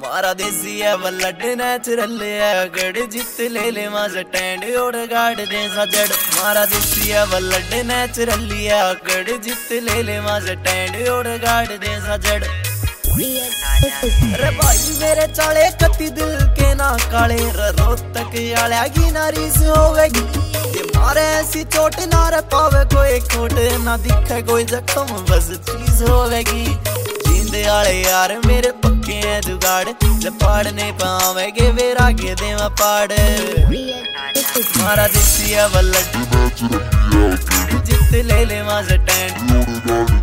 मारा देसी है वल्लड नेचुरल है गड़ जित ले मा स्टैंड और गाड़ दे सजड़। मारा देसी है वल्लड नेचुरल है गड़ जित ले मा स्टैंड और गाड़ दे सजड़। अरे भाई मेरे चाले कति दिल के ना काले रोहतक आलिया की नारीस होवेगी। ये मारे ऐसी चोट ना रे पावे कोई खोट ना दिखे कोई जख्म बस चीज होवेगी। जींदे आले यार मेरे पक्के हैं जुगाड़ जब पाड़ नहीं पावेगे वे आगे देवा पाड़। मारा देसी है वल्लड जित ले मा स्टैंड।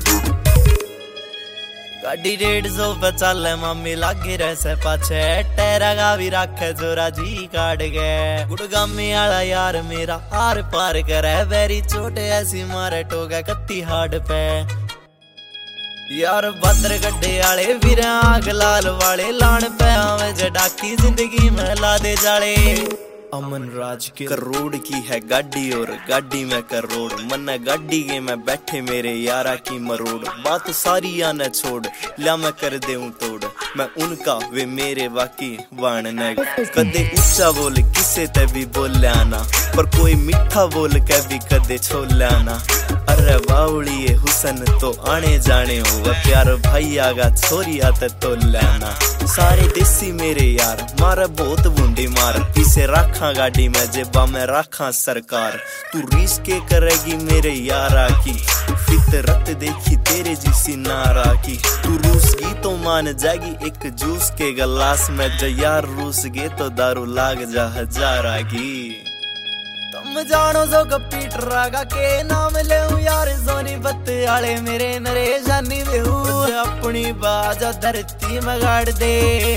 गाड़ी 150 पे चल मम्मी लागे रहे पाछे टेरा का भी रखे जोरा जी काट गए। गुड़गामी आला यार मेरा आर पार करे वेरी चोटे ऐसी मारे टोगा कत्ती हाड पे। यार बदर गड्ढे आले वीर आग लाल वाले लान पे आवे जडाकी जिंदगी में ला दे जाले। अमन राज के करोड़ की है गाड़ी और गाड़ी में करोड़ मन गाड़ी के में बैठे मेरे यारा की मरोड़। बात सारी आने छोड़ ला मैं कर दे तोड़ मैं उनका वे मेरे बाकी वाण ने। कदे ऊंचा बोल किसे ते भी बोल आना पर कोई मीठा बोल के भी कदे छोल आना। अरे बावड़ी हुसन तो आने जाने हो प्यार भाई आगा छोरी आते तो लेना। सारे देसी मेरे यार मारे बहुत बूंदी मार पीछे रखा गाड़ी में जेबा में रखा सरकार। तू रीस के करेगी मेरे यारा की फितरत देखी तेरे जिसी नारा की। तू रूस गी तो मान जाएगी एक जूस के गिलास में जो यार रूस गे तो दारू लाग जा हजारा की। तुम जानो जो गपीट रागा के नाम ले यार सोनी बत्ते आले मेरे नरेशानी बेहू अपनी बाजा धरती में गाड़ दे।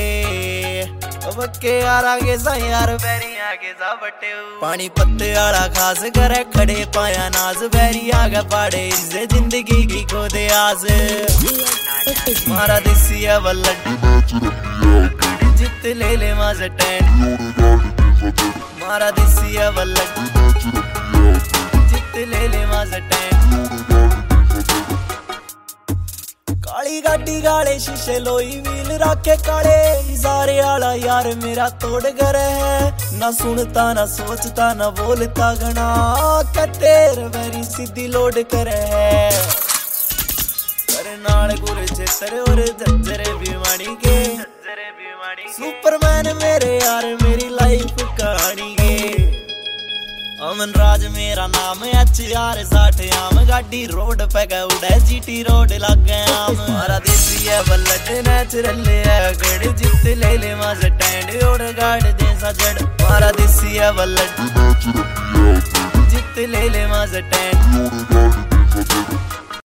के यार आगे सा यार बैरी आगे जा बटे पानी पत्ते आला खास करे खड़े पाया नाज बैरी आगे पाड़े इसे जिंदगी की खो दे आस। मारा देसी है वल्लड जित ले मा स्टैंड। मारा देसी है वल्लड जित ले मा स्टैंड। काली गाड़ी गाले शीशे लोई व्हील रखे काले सारे आला यार मेरा तोड़ घर है ना सुनता ना सोचता ना बोलता घना कतेर वेरी सीधी लोड करे है। नाल गुर छेतर और जज्जरे बीमारी के सुपरमैन मेरे यार मेरी लाइफ कहानी के। अमन राज मेरा नाम HR 60 आम गाड़ी रोड पे गए उड़े GT रोड लग गए आम। मारा देसी है वल्लड नेचुरल है गड़ जित ले मा स्टैंड और गाड़ दे सजड़। मारा देसी है वल्लड जित ले मा स्टैंड।